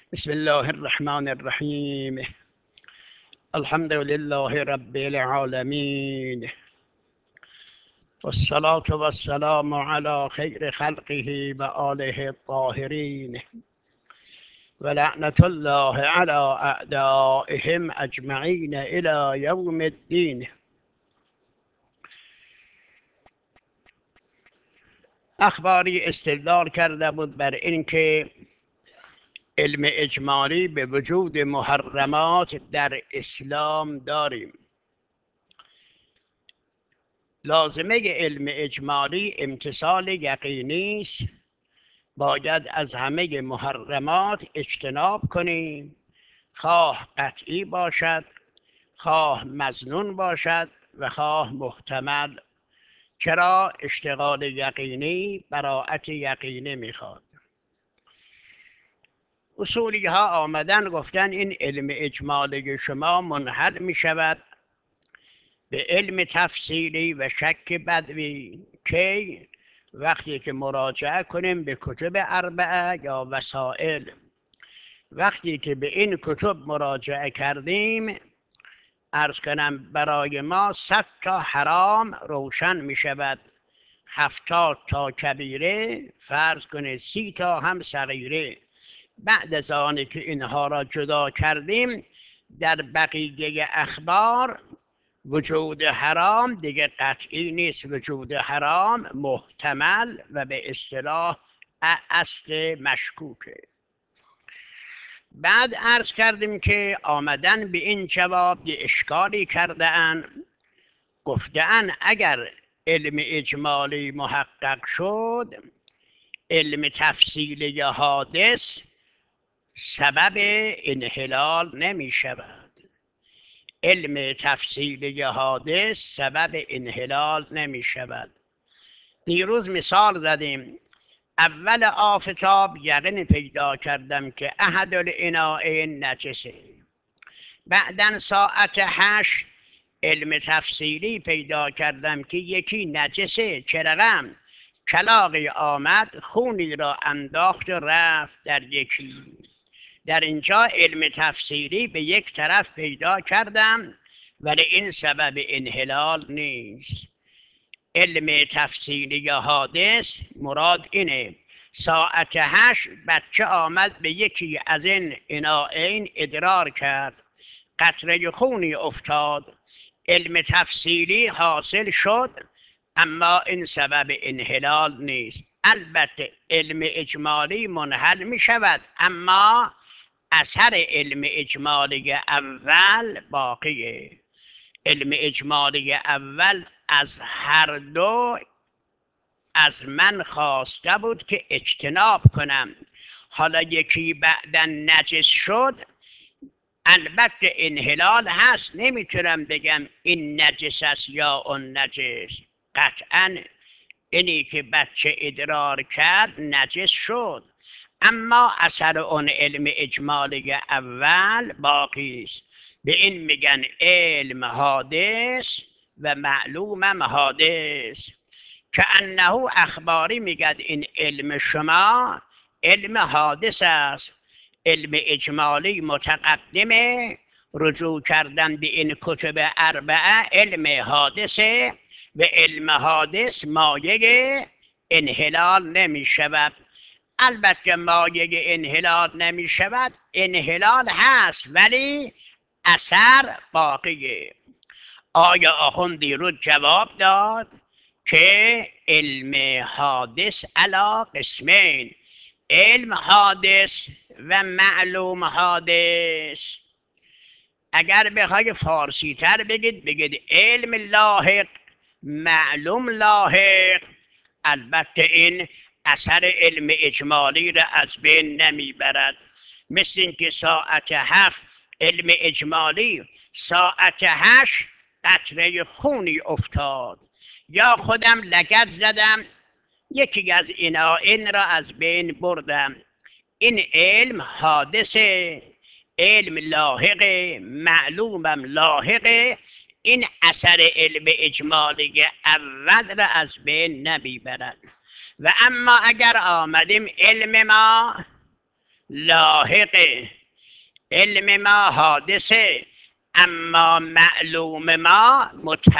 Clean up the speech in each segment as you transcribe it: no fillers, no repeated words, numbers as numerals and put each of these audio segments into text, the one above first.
بسم الله الرحمن الرحيم. الحمد لله رب العالمين، والصلاة والسلام على خير خلقه وآله الطاهرين، ولعنة الله على أعدائهم أجمعين إلى يوم الدين. اخباری استدلال کرده بود بر اینکه علم اجمالی به وجود محرمات در اسلام داریم. لازمه علم اجمالی امتثال یقینی است. باید از همه محرمات اجتناب کنیم، خواه قطعی باشد، خواه مظنون باشد و خواه محتمل. چرا؟ اشتغال یقینی براءت یقینی میخواد. اصولی ها آمدن گفتن این علم اجمالی شما منحل می شود به علم تفصیلی و شک بدوی. کی؟ وقتی که مراجعه کنیم به کتب اربعه یا وسائل. وقتی که به این کتب مراجعه کردیم، عرض کنم برای ما 100 تا حرام روشن می شود، 70 تا کبیره، فرض کنه 30 تا هم صغیره. بعد از آنی که اینها را جدا کردیم، در بقیه اخبار وجود حرام دیگه قطعی نیست، وجود حرام محتمل و به اصطلاح اصل مشکوکه. بعد عرض کردیم که آمدن به این جواب یه اشکالی کرده ان، گفته ان اگر علم اجمالی محقق شد، علم تفصیلی حادث سبب انحلال نمی شود. علم تفصیلی حادث سبب انحلال نمی شود. دیروز مثال زدیم. اول آفتاب یقین پیدا کردم که احد الاناءین نجسه. بعدن ساعت 8 علم تفصیلی پیدا کردم که یکی نجسه. چه رقم؟ کلاغی آمد خونی را انداخت و رفت در یکی. در اینجا علم تفصیلی به یک طرف پیدا کردم، ولی این سبب انحلال نیست. علم تفصیلی حادث مراد اینه. ساعت 8 بچه آمد به یکی از این اناءین ادرار کرد، قطره خونی افتاد، علم تفصیلی حاصل شد، اما این سبب انحلال نیست. البته علم اجمالی منحل می شود، اما اثر علم اجمالی اول باقیه. علم اجمالی اول از هر دو از من خواسته بود که اجتناب کنم. حالا یکی بعدا نجس شد، البته انحلال هست، نمیتونم بگم این نجس است یا اون نجس. قطعا اینی که بچه ادرار کرد نجس شد، اما اثر اون علم اجمالی اول باقی است. به این میگن علم حادث و معلوم حادث. که انه اخباری میگد این علم شما علم حادث است. علم اجمالی متقدمه، رجوع کردن به این کتب اربعه علم حادثه و علم حادث مایه انحلال نمی شود. البته مایه انحلال نمی شود، انحلال هست ولی اثر باقیه. آیا آخوندی رو جواب داد که علم حادث علی قسمین، علم حادث و معلوم حادث. اگر بخوای فارسی تر بگید علم لاحق، معلوم لاحق. البته این اثر علم اجمالی را از بین نمیبرد. مثل اینکه ساعت 7 علم اجمالی ساعت 8 قطره خونی افتاد، یا خودم لگد زدم یکی از این را از بین بردم. این علم حادثه، علم لاحقه، معلومم لاحقه. این اثر علم اجمالی اول را از بین نمیبرد. و اما اگر آمدیم علم ما لاحقه، علم ما حادثه اما معلوم ما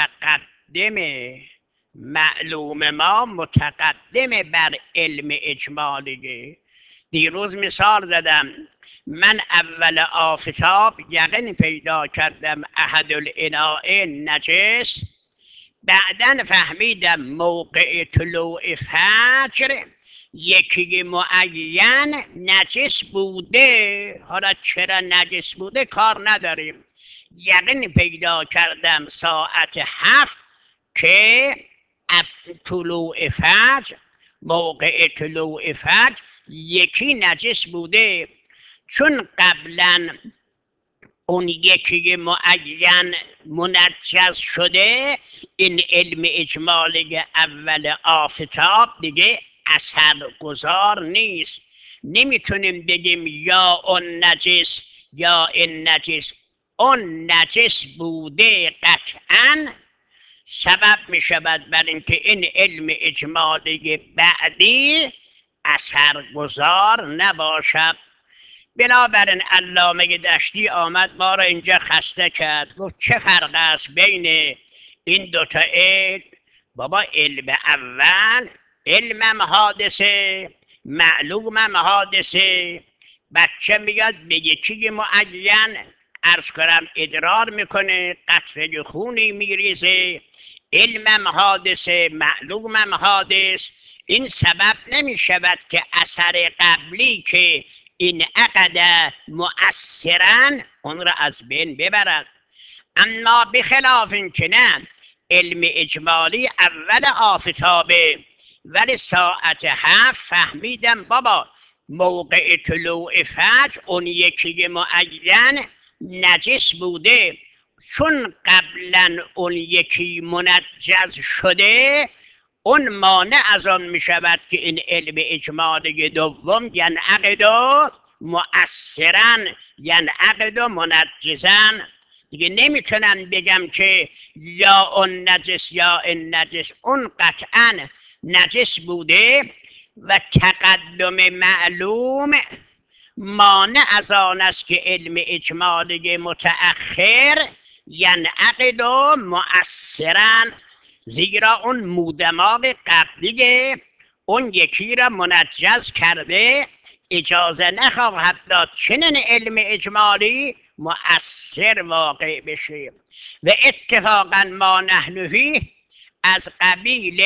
متقدمه. معلوم ما متقدمه بر علم اجمالیه. دیروز مثال زدم، من اول آفتاب یقین پیدا کردم احد الاناء نجس، بعدا فهمیدم موقع طلوع فجر یکی معین نجس بوده. حالا چرا نجس بوده کار نداریم. یقین پیدا کردم ساعت 7 که طلوع فجر، موقع طلوع فجر یکی نجس بوده. چون قبلا اون یکی معین منجز شده، این علم اجمالی اول آفتاب دیگه اثر گذار نیست. نمیتونیم بگیم یا اون نجس یا این نجس. اون نجس بوده قطعا، سبب می شود بر اینکه این علم اجمالی بعدی اثر گذار نباشد. بنابراین علامه دشتی آمد ما را اینجا خسته کرد، گفت چه فرق است بین این دوتا علم؟ بابا علم اول علمم حادثه، معلومم حادثه. بچه میاد به یکی معین عرض کنم ادرار میکنه، قطره خونی میریزه، علمم حادثه، معلومم حادث. این سبب نمی شود که اثر قبلی که این عقد مؤثرا اون را از بین ببرد. اما بخلاف این که نه، علم اجمالی اول آفتابه، ولی ساعت 7 فهمیدم بابا موقع طلوع فجر اون یکی معین نجس بوده. چون قبلا اون یکی منجز شده، اون مانع از آن می شود که این علم اجمالی دوم ینعقد مؤثرا، ینعقد منجزا. دیگه نمیتونم بگم که یا اون نجس یا این نجس. اون قطعا نجس بوده و تقدم معلوم مانع از آن است که علم اجمالی متأخر ینعقد مؤثرا، زیرا اون مودماغ قبلی اون یکی را منجز کرده، اجازه نخواهد داد چنین علم اجمالی مؤثر واقع بشه. و اتفاقا ما نحن فیه از قبیل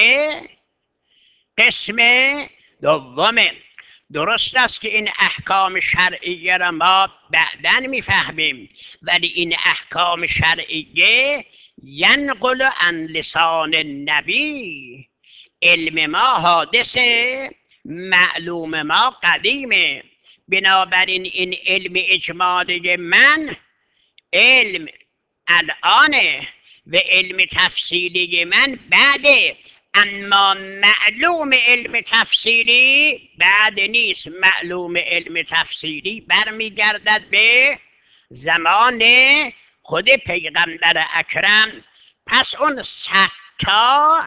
قسم دومه. درست است که این احکام شرعیه را ما بعداً میفهمیم، ولی این احکام شرعیه ینقل عن لسان النبی. علم ما حادثه، معلوم ما قدیمه. بنابراین این علم اجمالی من علم الانه و علم تفصیلی من بعده. اما معلوم علم تفصیلی بعد نیست. معلوم علم تفصیلی برمیگردد به زمان خود پیغمبر اکرم. پس اون 100 تا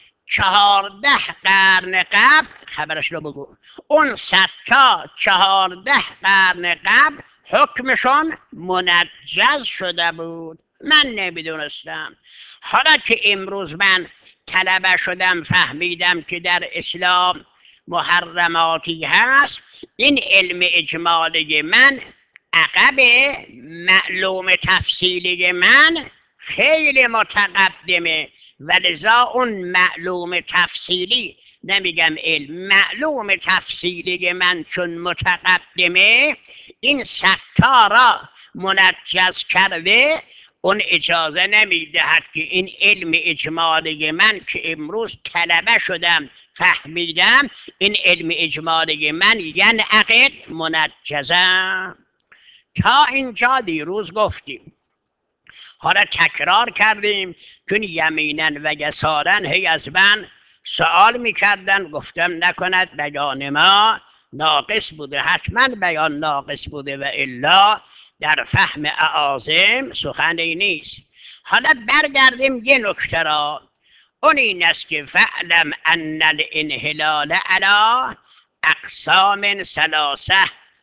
14 قرن قبل خبرش رو بگو، اون 100 تا 14 قرن قبل حکمشون منجز شده بود. من نمیدونستم. حالا که امروز من طلبه شدم فهمیدم که در اسلام محرماتی هست، این علم اجمالی من عقب معلوم تفصیلی من خیلی متقدمه و لذا اون معلوم تفصیلی، نمیگم علم، معلوم تفصیلی من چون متقدمه، این 100 تا را منجز کرده، اون اجازه نمیدهد که این علم اجمالی من که امروز طلبه شدم فهمیدم، این علم اجمالی من ینعقد منجزا. تا اینجا دیروز گفتیم. حالا تکرار کردیم، چون یمینا و یسارا هی از من سوال میکردن، گفتم نکند بیان ما ناقص بوده. حتما بیان ناقص بوده و الا در فهم اعاظم سخنی نیست. حالا برگردیم یه نکته را، اون این است که فعلم ان الانحلال علی اقسام ثلاثه.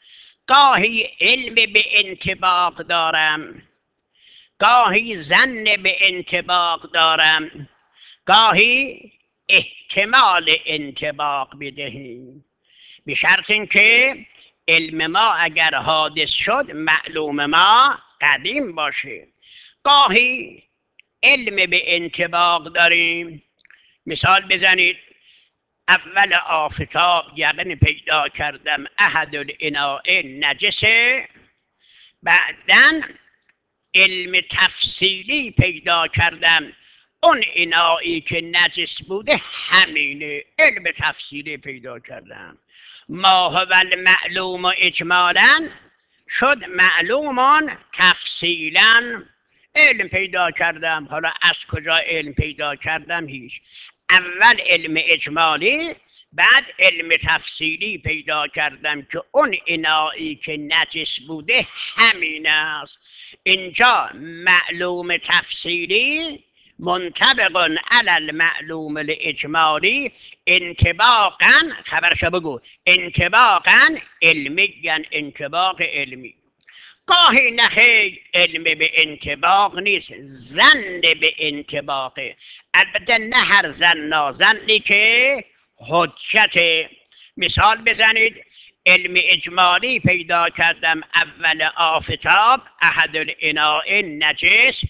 گاهی علم به انطباق دارم، گاهی ظن به انطباق دارم، گاهی احتمال انطباق بدهیم، به شرط اینکه علم ما اگر حادث شد معلوم ما قدیم باشه. گاهی علم به انطباق داریم. مثال بزنید، اول آفتاب یقین پیدا کردم احد الاناء نجسه، بعدن علم تفصیلی پیدا کردم اون انایی که نجس بوده همینه، علم تفصیلی پیدا کردم. ما هو المعلوم اجمالا شد معلومان تفصیلا. علم پیدا کردم، حالا از کجا علم پیدا کردم؟ هیچ. اول علم اجمالی، بعد علم تفصیلی پیدا کردم که اون انایی که نجس بوده همین است. اینجا معلوم تفصیلی منطبق علی المعلوم الاجمالی انطباقا، خبرشو بگو، انطباقا علمی، انطباق علمی. گاهی نخیر علم به انطباق نیست، ظن به انطباقه. البته نه هر ظن، ظنی که حجت. مثال بزنید، علم اجمالی پیدا کردم اول آفتاب احد الاناء نجس،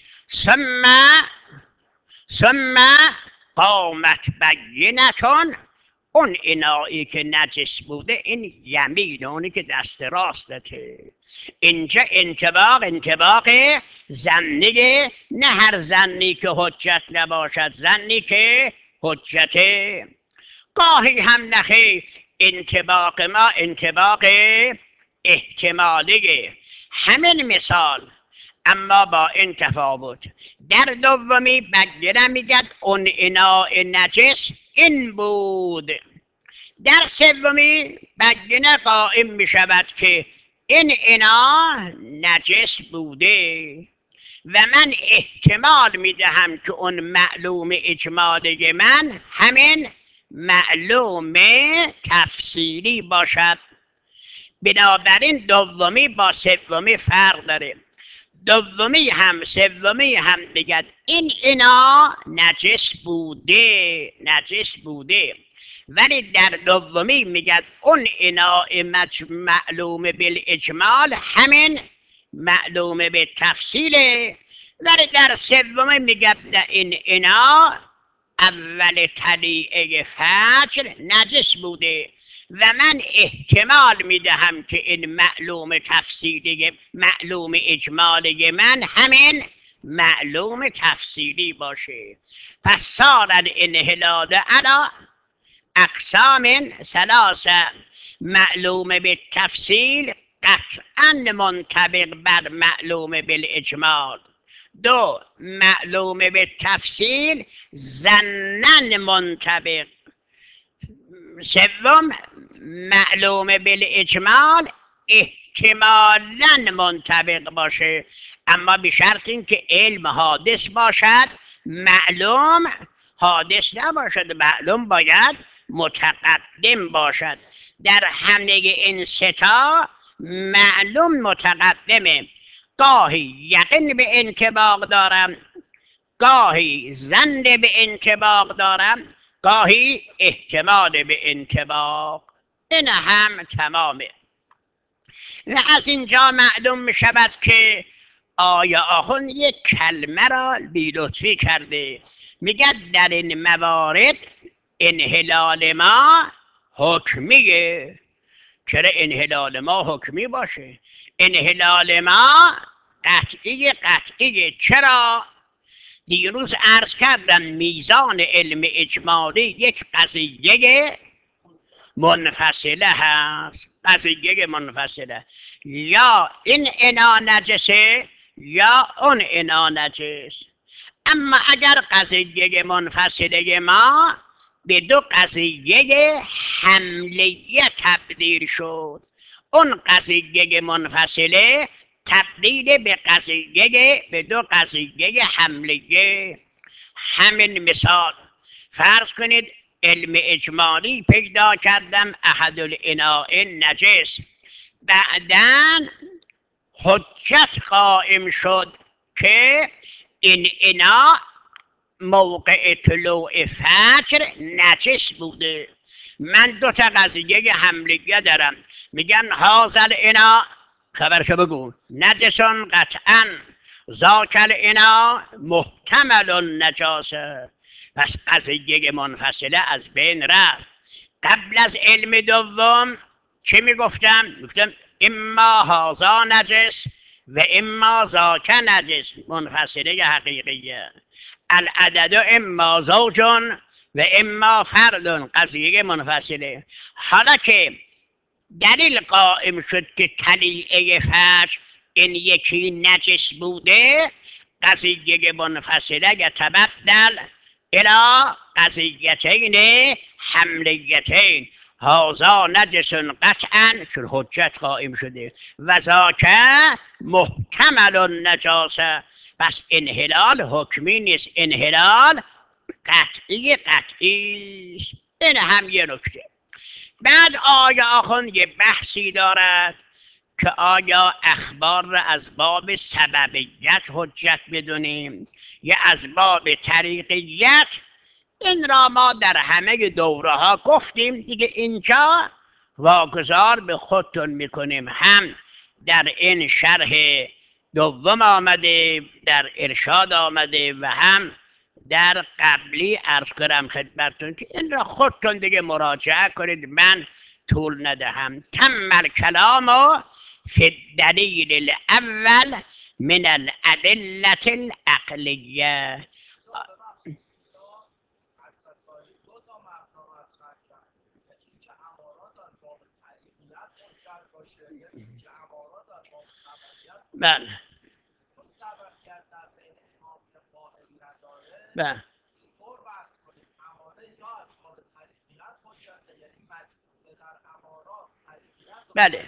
ثم قامت بینتون اون انایی که نجس بوده این یمین، اونی که دست راستته. اینجا انطباق ظنیه، نه هر ظنی که حجت نباشد، ظنی که حجته. گاهی هم نخیر، انطباق ما انطباق احتمالیه. همین مثال، اما با این تفاوت، در دومی بگیره میگد اون اناء نجس این بود، در سومی بگینه قائم میشود که این انا نجس بوده و من احتمال میدهم که اون معلوم اجمالی من همین معلوم تفصیلی باشد. بنابراین دومی با سومی فرق داره. دومی هم سومی هم میگد این انا نجس بوده، نجس بوده، ولی در دومی میگد اون انا معلوم بالاجمال همین معلوم به تفصیله، ولی در سومی میگد این انا اول طلیعه فجر نجس بوده و من احتمال میدهم که این معلوم تفصیلی معلوم اجمالی من همین معلوم تفصیلی باشه. پس صار الانحلال علی اقسام ثلاثه، معلوم بالتفصیل قطعا منطبق بر معلوم بالاجمال، دو معلوم بالتفصیل ظنا منطبق، سوم معلوم بالاجمال احتمالا منطبق باشه، اما به شرط اینکه علم حادث باشد، معلوم حادث نباشد، معلوم باید متقدم باشد. در همه این ستا معلوم متقدمه. گاهی یقین به انطباق دارم، گاهی ظن به انطباق دارم، گاهی احتمال به انطباق. این هم تمامه. و از اینجا معلوم می شود که آیا آخوند یک کلمه را بی‌لطفی کرده، میگه در این موارد انحلال ما حکمیه. چرا انحلال ما حکمی باشه؟ انحلال ما قطعیه. چرا؟ دیروز عرض کردم میزان علم اجمالی یک قضیه منفصله هست، قضیه منفصله، یا این انا نجسه یا اون انا نجس. اما اگر قضیه منفصله ما به دو قضیه حملیه تبدیل شد، اون قضیه منفصله تبدیل به قضیه به دو قضیه حملیه. همین مثال، فرض کنید علم اجمالی پیدا کردم احد الاناء نجس، بعداً حجت قائم شد که اینا موقع طلوع فجر نجس بوده. من دو تا قضیه حملیه دارم، میگن هازل اینا، خبرشو بگو، نجسون قطعا، ذاکل اینا محتمل النجاسه. پس قضیه منفصله از بین رفت. قبل از علم دوم چی میگفتم؟ میگفتم اما هازا نجس و اما ذاک نجس، منفصله حقیقیه. العدد اما زوج و اما فرد، قضیه منفصله. حالا که دلیل قائم شد که طلیعه فجر این یکی نجس بوده، قضیه منفصله یتبدل الى قضیتین حملیتین، هازا نجس قطعا، چون حجت قائم شده، و ذاکه محتمل النجاسه. پس انحلال حکمی نیست، انحلال قطعی است. این هم یه نکته. بعد آیا آخوند یه بحثی دارد که آیا اخبار را از باب سببیت حجت بدونیم یا از باب طریقیت؟ این را ما در همه دوره ها گفتیم دیگه، اینجا واگذار به خودتون میکنیم. هم در این شرح دوم آمده، در ارشاد آمده، و هم در قبلی عرض کنم خدمتتون که این را خودتون دیگه مراجعه کنید، من طول ندهم. تم الکلام فی الدلیل الاول من الادله العقلیه. بله بله بله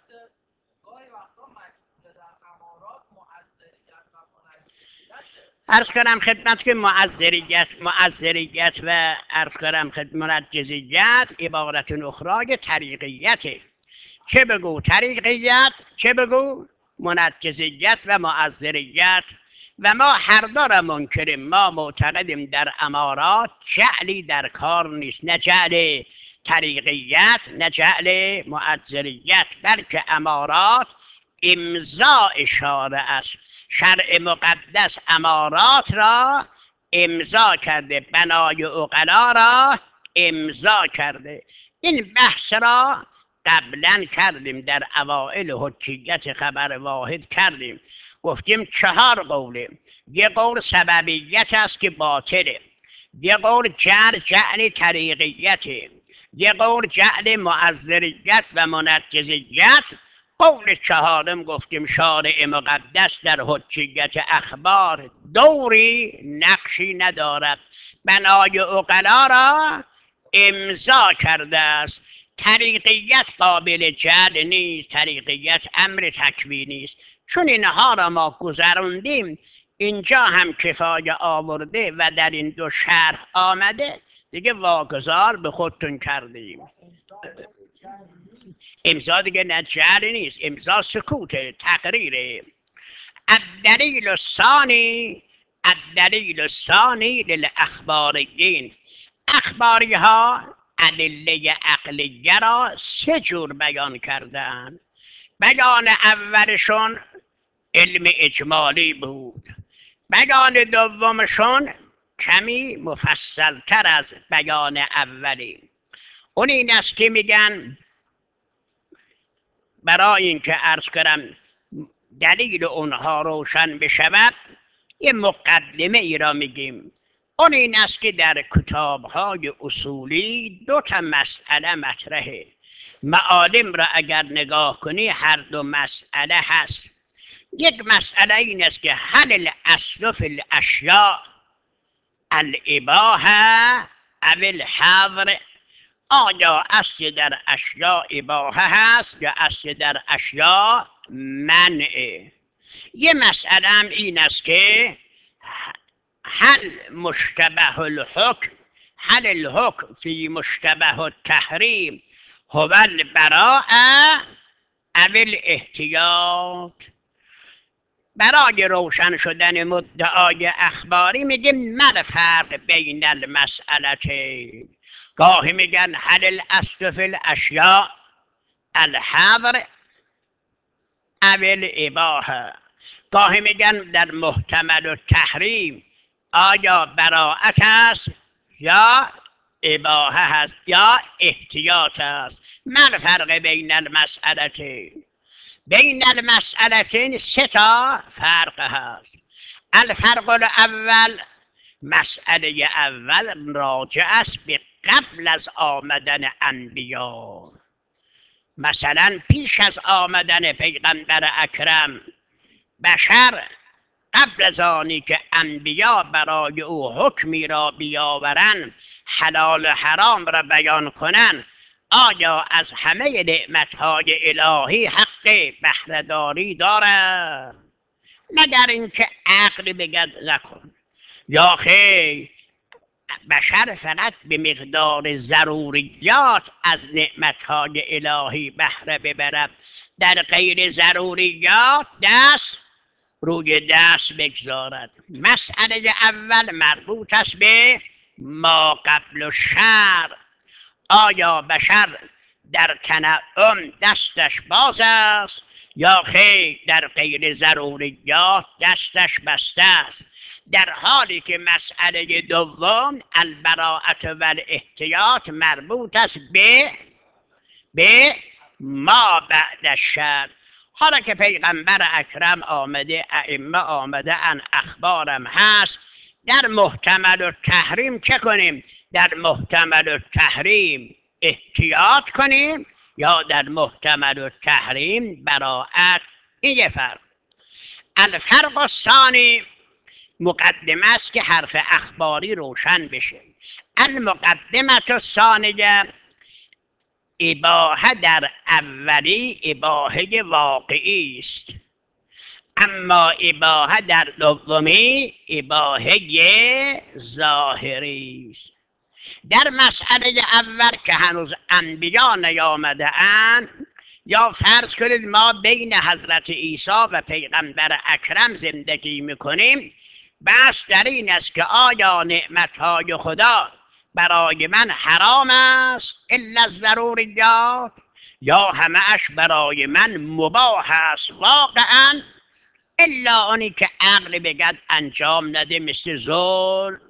عرض کنم خدمت که معذریت و عرض کنم خدمت منجزیت عبارت اخرای طریقیته. چه بگو طریقیت، چه بگو منجزیت و معذریت. و ما هر دو را منکریم. ما معتقدیم در امارات جعلی در کار نیست، نه جعل طریقیت نه جعل معذریت، بلکه امارات امضا اشاره است. شرع مقدس امارات را امضا کرده، بنای عقلا را امضا کرده. این بحث را قبلا کردیم، در اوائل حجیت خبر واحد کردیم، گفتیم 4 قوله. یه قول سببیت است که باطله، یه قول جعل طریقیته، یه قول جعل معذریت و منجزیت. قول 4 گفتیم شارع مقدس در حجیت اخبار دوری نقشی ندارد، بنای عقلا را امضا کرده است. طریقیت قابل جعل نیست، طریقیت امر تکوینی است. چون اینها را ما گذراندیم، اینجا هم کفایه آورده و در این دو شرح آمده، دیگه واگذار به خودتون کردیم. امضا دیگه نه جعل نیست، امضا سکوت، تقریره. الدلیل الثانی للاخباریین. اخباری ها ادله عقلیه را 3 جور بیان کردن. بیان اولشون علم اجمالی بود، بیان دومشون کمی مفصلتر از بیان اولی. اون این است که میگن برای اینکه عرض کنم دلیل اونها روشن بشود، یه مقدمه ای را میگیم. اون این است که در کتاب‌های اصولی 2 مسئله مطرحه. معالم را اگر نگاه کنی هر 2 مسئله هست. یک مسئله این است که هل الاصل فی الاشیاء الاباحه او الحظر، آیا اصل در اشیاء اباحه هست یا اصل در اشیاء منعه. یه مسئله هم این است که هل مشتبه الحکم، هل الحکم فی مشتبه التحریم هو البراءه اول احتیاط. برای روشن شدن مدعای اخباری میگیم ما فرق بین المسئلتین. گاهی میگن هل الاصل فی الاشیاء الحظر اول اباحه. گاهی میگن در محتمل و تحریم آیا براعت است یا اباحه هست یا احتیاط است. ما الفرق بین المسئلتین؟ بین المسئلتین سه تا فرق هست. الفرق الاول، مسئله اول راجع است به قبل از آمدن انبیا. مثلا پیش از آمدن پیغمبر اکرم بشر قبل از آنی که انبیا برای او حکمی را بیاورند، حلال و حرام را بیان کنند، آیا از همه نعمتهای الهی حق بهرهداری دارد؟ مگر اینکه عقل بگد نکن. یا خیر، بشر فقط به مقدار ضروریات از نعمتهای الهی بهره ببرد، در غیر ضروریات دست روی دست بگذارد. مسئله اول مربوط است به ما قبل الشرع. آیا بشر در تنعم دستش باز است یا خیر در غیر ضروریات دستش بسته است؟ در حالی که مسئله دوم البراءت و الاحتیاط مربوط است به ما بعد الشرع. حالا که پیغمبر اکرم آمده، ائمه آمده ان، اخبارم هست، در محتمل التحریم چه کنیم؟ در محتمل التحریم احتیاط کنیم یا در محتمل التحریم براعت؟ این یه فرق. الفرق الثانی، مقدمه است که حرف اخباری روشن بشه. المقدمه الثانیه، اباحه در اولی اباحه واقعی است، اما اباحه در دومی اباحه ظاهری است. در مسئله اول که هنوز انبیا نیامده اند، یا فرض کنید ما بین حضرت عیسی و پیغمبر اکرم زندگی میکنیم، بحث در این است که آیا نعمتهای خدا برای من حرام است الا الضروریات یا همه اش برای من مباح است واقعا، الا آنی که عقل بگد انجام نده، مثل ظلم.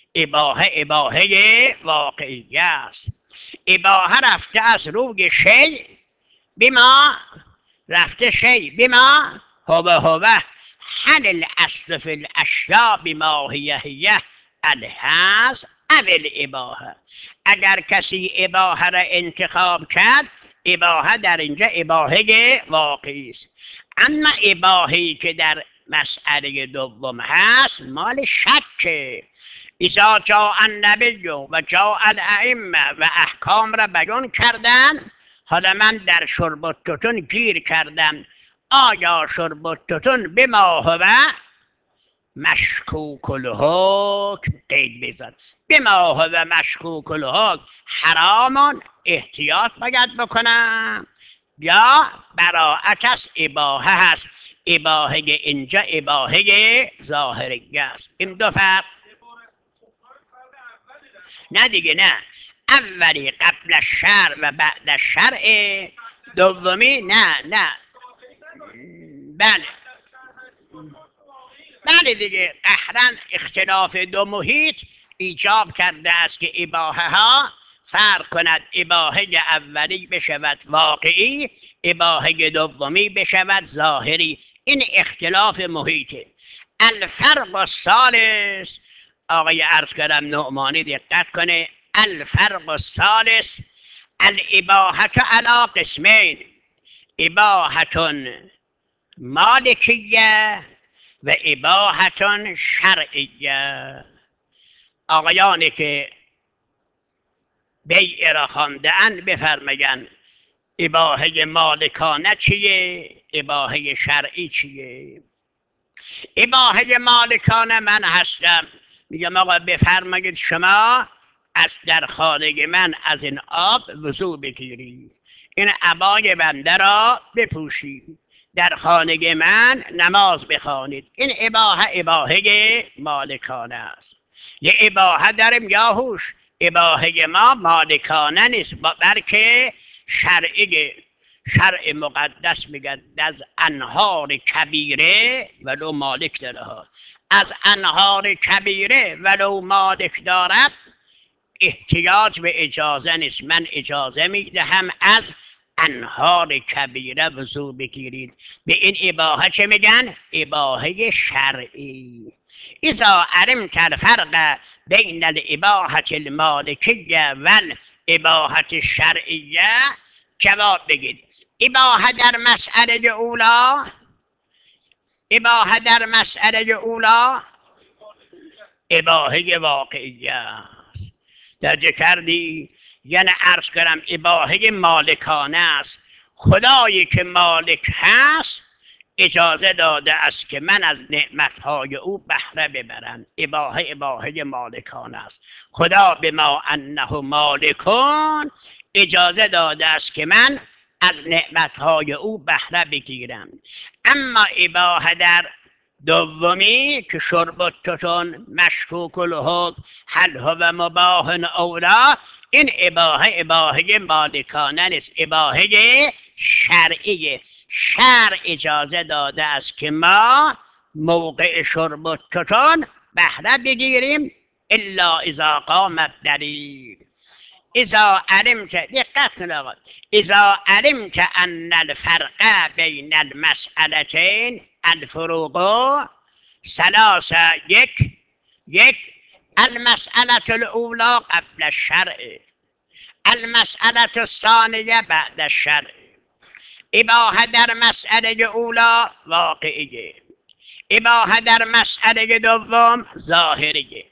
اباحه واقعی است. اباحه رفته از روی شیء بما، رفته شیء بما هو هل الاصل فی الاشیاء بما هی الحظ او الاباحه. اگر کسی اباحه را انتخاب کرد، اباحه در اینجا اباحه واقعی است. اما اباحه‌ای که در مسئله دوم هست مال شکه. اذا جاء النبی و جاء الائمه و احکام را بیان کردن، حالا من در شرب التتن گیر کردم، آیا شرب التتن بما هو مشکوک الحکم، قید بزن، بما هو مشکوک الحکم حرامان، احتیاط باید بکنم یا براعت است، اباحه هست. اباحه اینجا اباحه ظاهری است. این دو فرق. نه دیگه، نه، اولی قبل الشرع و بعد الشرع، دومی نه. بله دیگه، قهرن اختلاف دو محیط ایجاب کرده است که اباحه ها فرق کند، اباحه اولی بشود واقعی، اباحه دومی بشود ظاهری. این اختلاف محیطه. الفرق الثالث، آقای عرض کردم نعمانی دقت کنه، الفرق الثالث الاباحه علی قسمین، اباحه مالکیه و اباحه شرعیه. آقایانی که بیع را خوانده اند بفرمایند اباحه مالکانه چیه، اباحه شرعی چیه؟ اباحه مالکانه من هستم، میگم آقا بفرمایید شما از در خانه من از این آب وضو بگیرید. این عبای بنده را بپوشید، در خانه من نماز بخوانید. این اباهه مالکانه است. یه اباهه داریم یاهوش، اباهه ما مالکانه نیست، بلکه شرعیه. شرع مقدس میگه از انهار کبیره ولو مالک داره، از انهار کبیره ولو مالک دارد احتیاج به اجازه نیست. من اجازه میدهم از انهار کبیره وضوع بگیرید. به این اباهه چه میگن؟ اباهه شرعی. اذا علمت الفرق بین الاباحة المالکیه و الاباحة الشرعیه، جواب بگید. اباحه در مسئله اولا، اباحه در مسئله اولا اباحه واقعیه است. درجه کردی؟ یعنی عرض کردم اباحه مالکانه است. خدایی که مالک هست اجازه داده است که من از نعمتهای او بهره ببرم. اباحه مالکانه است. خدا به ما انه مالکون اجازه داده است که من از نعمتهای او بهره بگیرم. اما اباحه در دومی که شربتتون مشکوک الحکم هل هو مباح اولا، این اباحه مالکانه نیست، اباحه شرعیه. شرع اجازه داده است که ما موقع شربتتون بهره بگیریم الا اذا قام الدلیل. اذا علمت، دقت کن آقا، اذا علمت ان الفرق بین المسئلتین الفروق ثلاثه، یک المسئله الاولى قبل الشرع، المسئله الثانیه بعد الشرع. اباحه در مسئله اولا واقعیه، اباحه در مسئله دوم ظاهریه.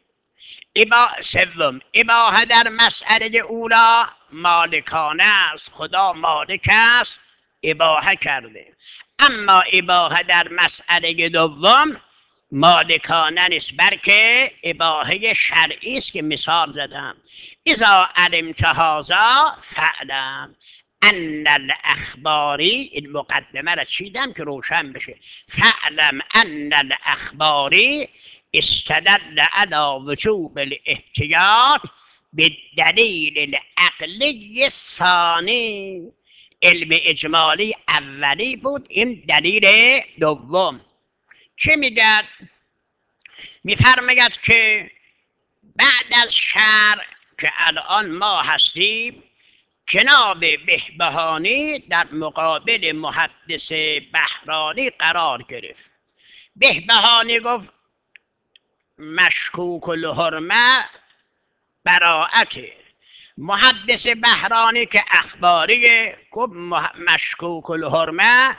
سوم اباحه در مسئله اولا مالکانه است، خدا مالک است اباحه کرده. اما اباحه در مسئله دوم مالکانه نیست، بلکه اباحه شرعی است که مثال زدم. اذا علمت هذا فعلم ان الاخباری، این مقدمه را چیدم که روشن بشه، فعلم ان الاخباری استدل على وجوب الاحتیاط بالدلیل العقلی الثانی. علم اجمالی اولی بود، این دلیل دوم. چه میگد؟ میفرماید که بعد از شرع که الان ما هستیم، جناب بهبهانی در مقابل محدث بهرانی قرار گرفت. بهبهانی گفت مشکوک الحرمه براعته. محدث بهرانی که اخباریه گفت مشکوک الحرمه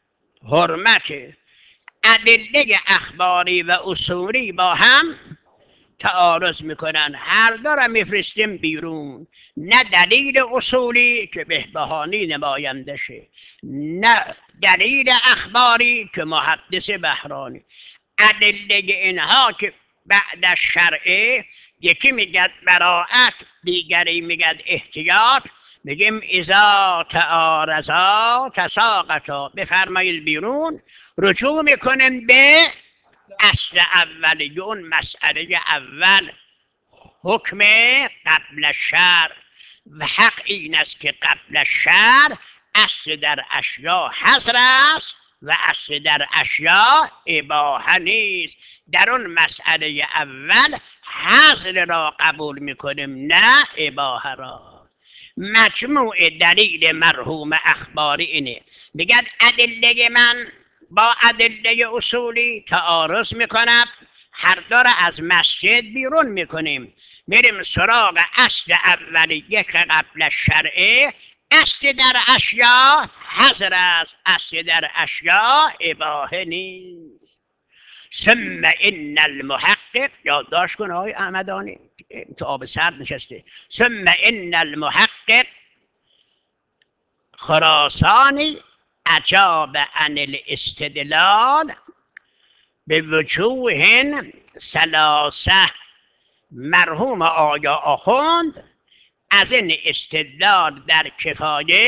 حرمته. ادله اخباری و اصولی با هم تعارض میکنن، هر دو را میفرستیم بیرون. نه دلیل اصولی که بهبهانی نمایندشه، نه دلیل اخباری که محدث بهرانی. ادله اینها که بعد از شرعه، یکی میگد براعت، دیگری میگد احتیاط. میگیم اذا تعارضا تساقطا، بفرمایید بیرون. رجوع میکنیم به اصل اولی، اون مسئله اول، حکم قبل الشرع. و حق این است که قبل الشرع اصل در اشیاء حظر است و اصل در اشیاء اباحه نیست. در اون مسئله اول حظر را قبول میکنیم، نه اباحه را. مجموع دلیل مرحوم اخباری اینه، میگن ادله من با ادله اصولی تعارض میکنم، هر دو را از مسجد بیرون میکنیم، میریم سراغ اصل اولیه که قبل الشرع. اصل در اشیاء حظر است، اصل در اشیاء اباحه نیست. ثم ان المحقق، یادداشت کن آقای احمدانی تو آب سرد نشسته، ثم ان المحقق خراسانی اجاب عن الاستدلال به وجوه ثلاثه. مرحوم آیا آخوند از این استدلال در کفایه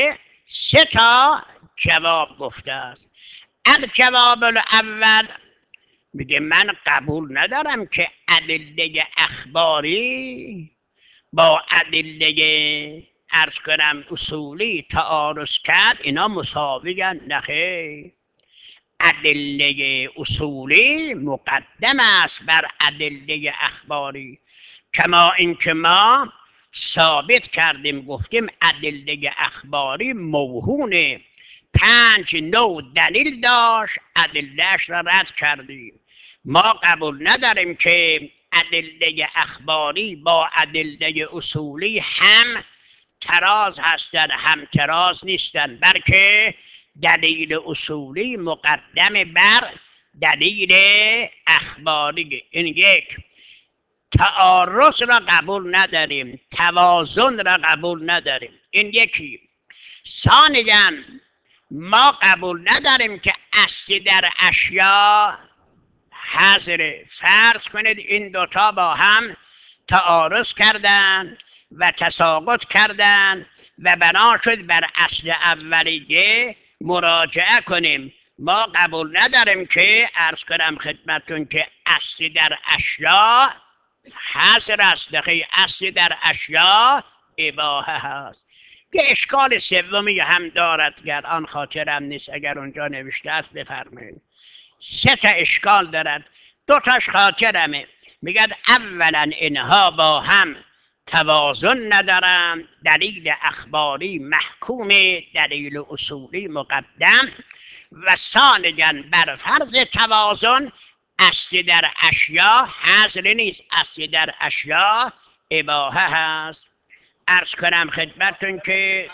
سه تا جواب گفته است. الجواب الاول میگه من قبول ندارم که ادله اخباری با ادله ارز کنم اصولی تعارض کرد، اینا مساویان. نخیر، ادله اصولی مقدم است بر ادله اخباری، کما اینکه ما ثابت کردیم گفتیم ادله اخباری موهونه، 5 نوع دلیل داشت، ادلهش را رد کردیم. ما قبول نداریم که ادله اخباری با ادله اصولی هم تراز هستند، هم تراز نیستند، بلکه دلیل اصولی مقدم بر دلیل اخباری. این یک. تعارض را قبول نداریم، توازن را قبول نداریم. این یکی. ثانیاً ما قبول نداریم که اصلی در اشیا حاضره. فرض کنید این دوتا با هم تعارض کردن و تساقط کردن و بنا شد بر اصل اولیه مراجعه کنیم. ما قبول نداریم که عرض کنم خدمتون که اصلی در اشیا حاضر است. دقیق اصلی در اشیا اباحه هست. یه اشکال سومی هم دارد گر آن خاطرم نیست، اگر اونجا نوشته است بفرمایید. 3 تا اشکال دارد، 2 تاش خاطرمه. میگد اولا اینها با هم توازن ندارند، دلیل اخباری محکوم، دلیل اصولی مقدم. و ثانیاً بر فرض توازن اصلی در اشیا حاضر نیست، اصلی در اشیا اباحه هست. عرض کنم خدمتون که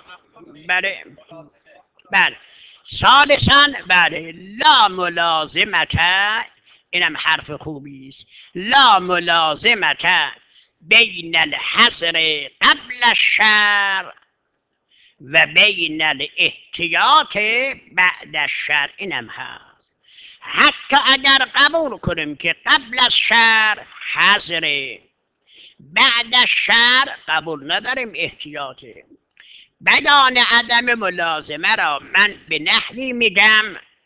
بله. ثالثاً بله لا ملازمت، اینم حرف خوبی است، لا ملازمت بین الحصر قبل الشرع و بین الاحتیاط بعد الشرع. اینم هست. حتی اگر قبول کنیم که قبل از شرع حظره، بعد از شرع قبول نداریم احتیاطه. بیان عدم ملازمه را من به نحوی میگم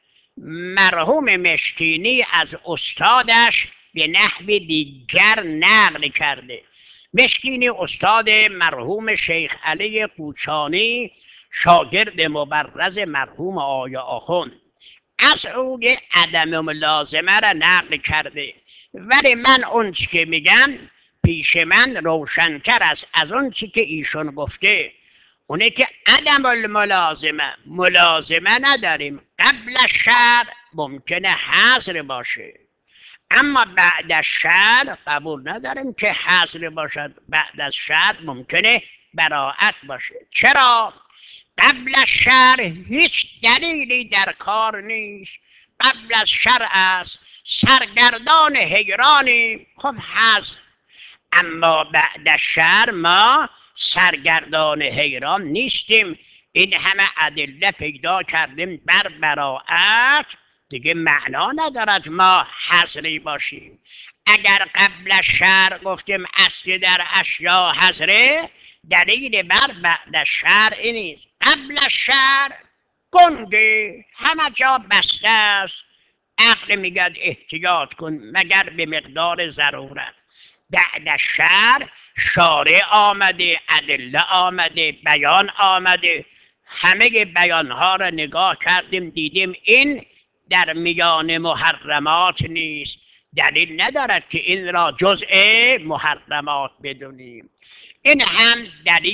مرحوم مشکینی از استادش به نحو دیگر نقل کرده. مشکینی استاد مرحوم شیخ علی قوچانی، شاگرد مبرز مرحوم آیا آخوند، از اوی عدم ملازمه را نقل کرده. ولی من اون چی که میگم پیش من روشن‌تر است از اون چی که ایشون گفته. اونه که عدم الملازمه، ملازمه نداریم. قبل از شرع ممکنه حظر باشه، اما بعد از شرع قبول نداریم که حظر باشد. بعد از شرع ممکنه براءت باشه. چرا؟ قبل از شرع هیچ دلیلی در کار نیست، قبل از شرع است، سرگردان حیرانی، خب حظر. اما بعد از شرع ما سرگردان حیران نیستیم. این همه ادله پیدا کردیم بر براءت، دیگه معنا ندارد ما حظری باشیم. اگر قبل از شرع گفتیم اصلی در اشیا حظره، دلیل بر بعد از شرع نیست. قبل از شرع گنگه، همه جا بسته است، عقل میگد احتیاط کن مگر به مقدار ضرورت. بعد از شرع شارع آمده، ادله آمده، بیان آمده، همه بیانها را نگاه کردیم دیدیم این در میان محرمات نیست، دلیل ندارد که این را جزء محرمات بدونیم. این هم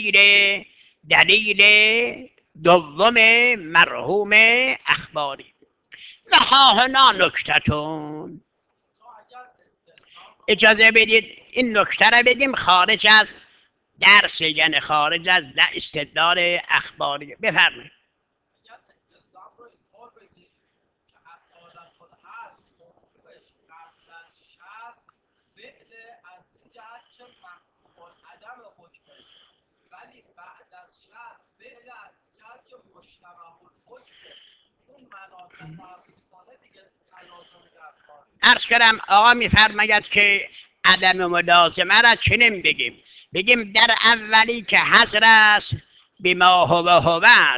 دلیل دوم مرحوم اخباری. و ها هنا نکتتون، اجازه بدید این نکته را بگیم خارج از درس، یعنی خارج از استدلال اخباری. بفرمایید. عرض کردم آقا میفرماید که عدم ملازمه را چنین بگیم، بگیم در اولی که حظر است بما هو است،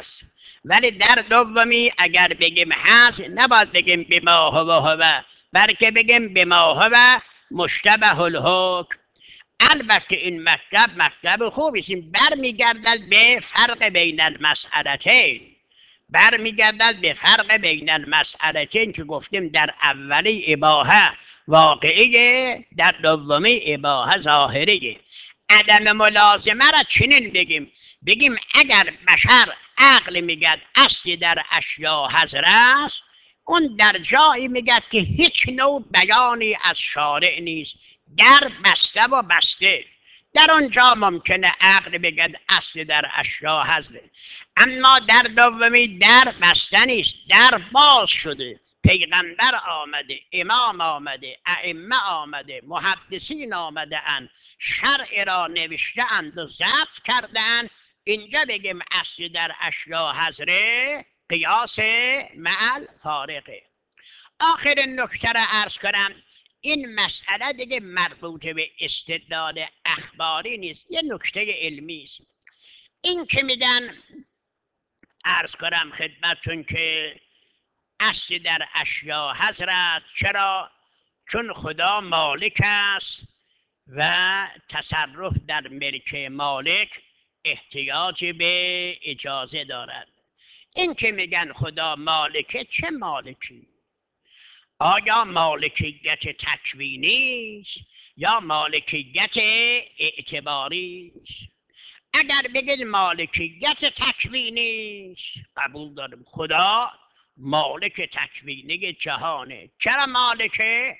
ولی در دومی اگر بگیم هست نباید بگیم بما هو هو، بلکه بگیم بما هو مشتبه الحکم. البته این مکتب خوبی است، برمیگردد به فرق بین المسئلتین، برمیگردد به فرق بین المسئلتین که گفتیم در اولی اباحه واقعیه، در دومی اباحه ظاهریه. عدم ملازمه را چنین بگیم اگر بشر عقل میگد اصلی در اشیا حضر است، اون در جایی میگد که هیچ نوع بیانی از شارع نیست، در بسته و بسته. در آنجا ممکنه عقل بگد اصل در اشیا حضره، اما در دومی در بسته نیست، در باز شده. پیغمبر آمده، امام آمده، ائمه آمده، محدثین آمده اند، شرع را نوشته اند و ضبط کرده اند. اینجا بگیم اصل در اشیا حضره، قیاس مع الفارقه. آخرین نکته را عرض کنم، این مسئله دیگه مربوط به استدلال اخباری نیست، یه نکته علمی است. این که میگن، عرض کنم خدمتتون که اصل در اشیا حضرت، چرا؟ چون خدا مالک است و تصرف در ملک مالک احتیاج به اجازه دارد. این که میگن خدا مالکه، چه مالکی؟ آیا مالکیت تکوینی است یا مالکیت اعتباری است؟ اگر بگید مالکیت تکوینی است، قبول داریم، خدا مالک تکوینی جهانه. چرا مالکه؟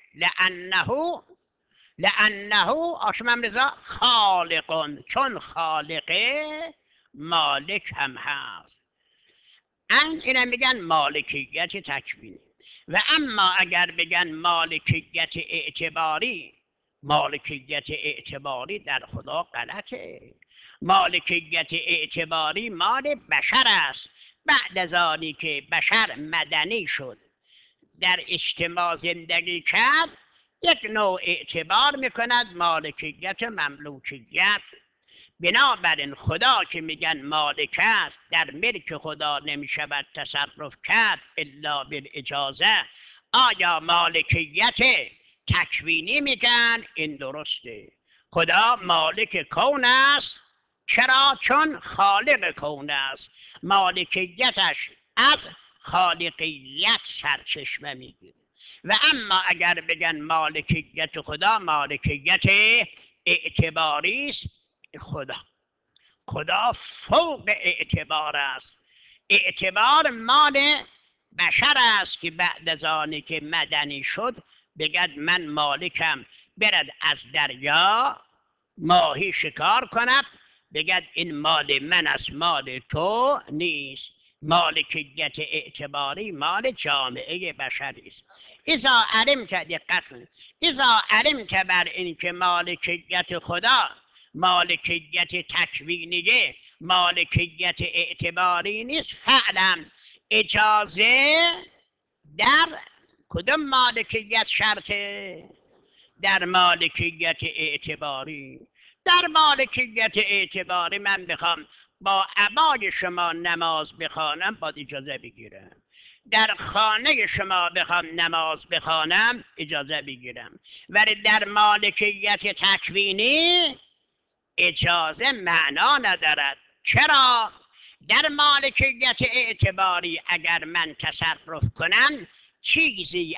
لانه آشم رضا خالقون، چون خالقه مالک هم هست. اینا میگن مالکیت تکوینی. و اما اگر بگن مالکیت اعتباری، مالکیت اعتباری در خدا غلطه. مالکیت اعتباری مال بشر است. بعد از آنی که بشر مدنی شد، در اجتماع زندگی کرد، یک نوع اعتبار میکند، مالکیت مملوکیت. بنابراین خدا که میگن مالک است، در ملک خدا نمیشود تصرف کرد الا بالاجازه. آیا مالکیت تکوینی میگن؟ این درسته، خدا مالک کون است. چرا؟ چون خالق کون است، مالکیتش از خالقیت سرچشمه میگیره. و اما اگر بگن مالکیت خدا مالکیت اعتباری است، خدا فوق اعتبار است. اعتبار مال بشر است که بعد از آنی که مدنی شد بگد من مالکم، برد از دریا ماهی شکار کند، بگد این مال من است، مال تو نیست. مالکیت اعتباری مال جامعه بشری است. اذا علمت، دقت کنید، اذا علمت بر این که مالکیت خدا مالکیت تکوینیه، مالکیت اعتباری نیست، فعلم اجازه در کدام مالکیت شرطه؟ در مالکیت اعتباری. در مالکیت اعتباری من بخوام با عبای شما نماز بخوانم، باید اجازه بگیرم. در خانه شما بخوام نماز بخوانم، اجازه بگیرم. ولی در مالکیت تکوینی اجازه معنا ندارد. چرا؟ در مالکیت اعتباری اگر من تصرف کنم، چیزی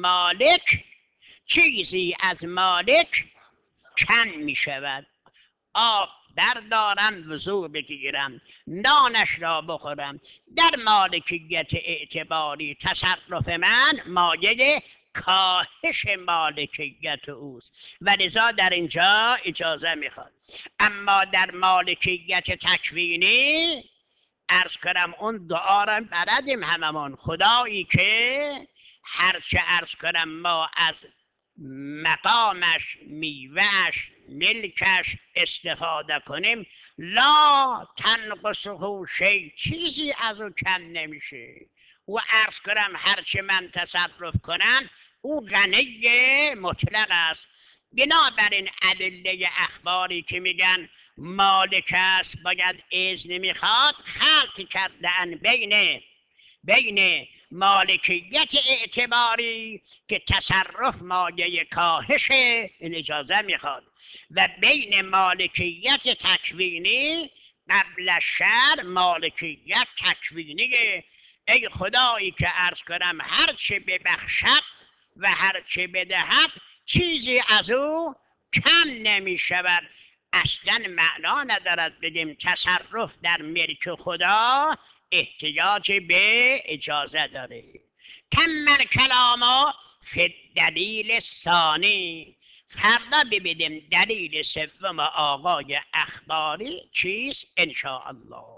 از مالک کم می شود. آب بردارم وضو بگیرم، نانش را بخورم، در مالکیت اعتباری تصرف من مایه کاهش مالکیت اوست و لذا در اینجا اجازه میخواد. اما در مالکیت تکوینی، عرض کنم اون دعا را بلدیم هممون، خدایی که هرچه عرض کنم ما از مقامش، میوهش، ملکش استفاده کنیم، لا تنقصه شیء، چیزی از او کم نمیشه. و عرض کنم هرچه من تصرف کنم او غنی مطلق است. بنابراین ادله اخباری که میگن مالک است باید اذن میخواد، خلط کردن بین مالکیت اعتباری که تصرف مایه کاهشه، این اجازه میخواد، و بین مالکیت تکوینی قبل شر مالکیت تکوینیه. ای خدایی که عرض کنم هرچه ببخشد و هرچه بدهد چیزی از او کم نمی شود. اصلا معنا ندارد بگیم تصرف در ملک خدا احتیاج به اجازه داره. کمل کلاما فی دلیل ثانی. فردا ببینیم دلیل سوم آقای اخباری چیست انشاءالله.